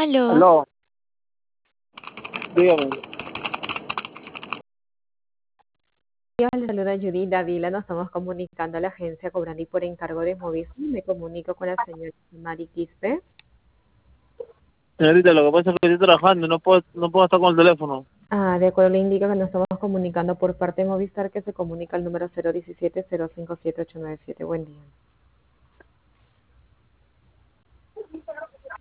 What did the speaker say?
Aló, Aló, dígame. le saluda Judy Davila, nos estamos comunicando a la agencia cobrando y por encargo de Movistar. Me comunico con la señora Mari Quispe. Señorita, lo que pasa es que estoy trabajando, no puedo estar con el teléfono. De acuerdo, le indico que nos estamos comunicando por parte de Movistar, que se comunica al número 017-057-897. Buen día.